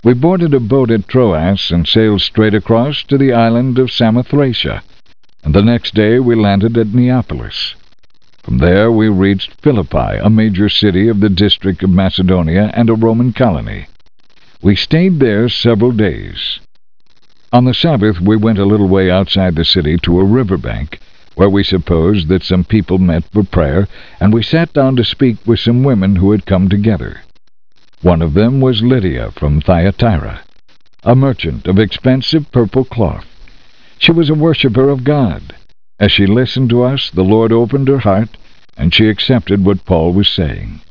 We boarded a boat at Troas and sailed straight across to the island of Samothracia, and the next day we landed at Neapolis. From there we reached Philippi, a major city of the district of Macedonia and a Roman colony. We stayed there several days. On the Sabbath we went a little way outside the city to a riverbank, where we supposed that some people met for prayer, and we sat down to speak with some women who had come together. One of them was Lydia from Thyatira, a merchant of expensive purple cloth. She was a worshipper of God. As she listened to us, the Lord opened her heart, and she accepted what Paul was saying.